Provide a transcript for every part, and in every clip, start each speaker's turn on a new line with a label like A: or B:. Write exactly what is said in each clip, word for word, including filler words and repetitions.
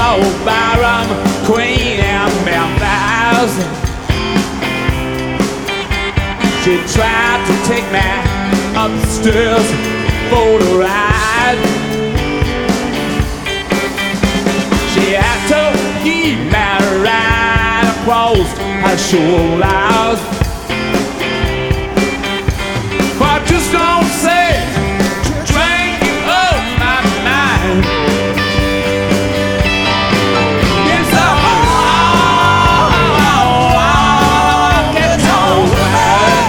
A: old Byron, Queen and Memphis. She tried to take me upstairs for the ride. She had to keep me right across her shoulders. But just don't say drinking up my mind. It's a honky-tonk woman.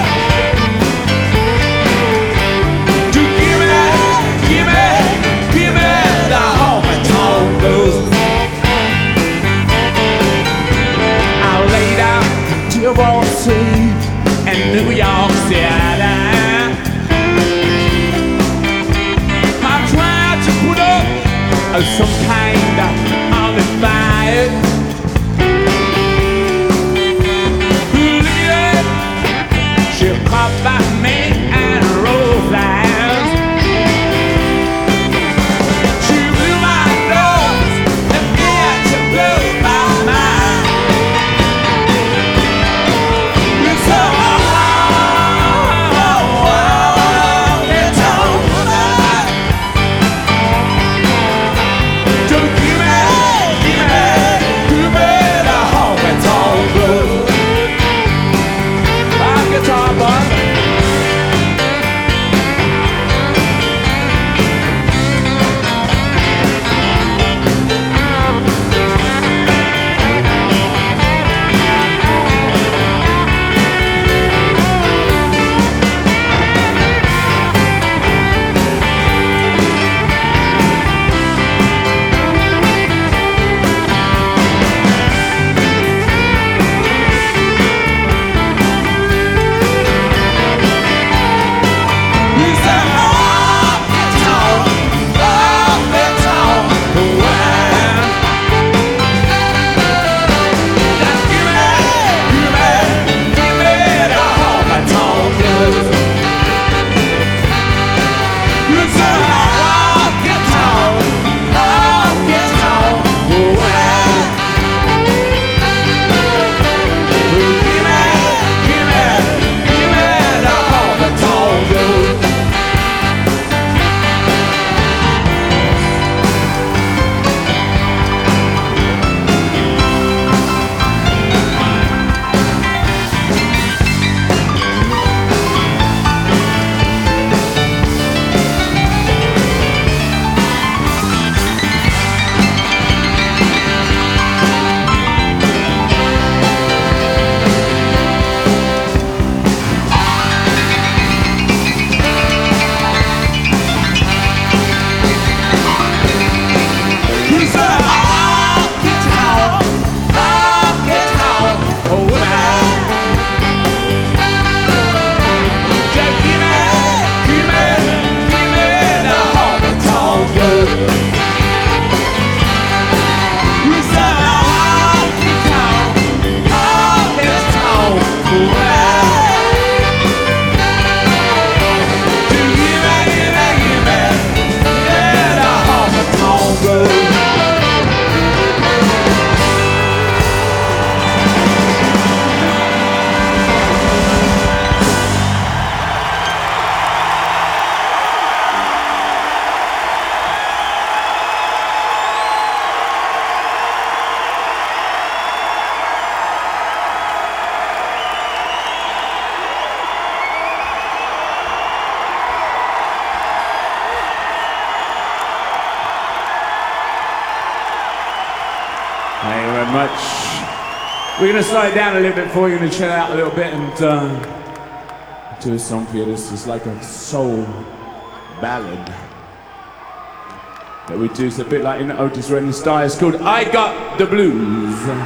A: To give me, give me, give me the honky-tonk blues. I laid out Divorcee in New York City. Some kind of undefined. She caught by me and Roseland. She blew my nose and then she blew my mind. It's so
B: Thank you very much. We're going to slow it down a little bit for you, going to chill out a little bit and uh, do a song for you. This is like a soul ballad that we do. It's a bit like in Otis Redding style. It's called I Got the Blues.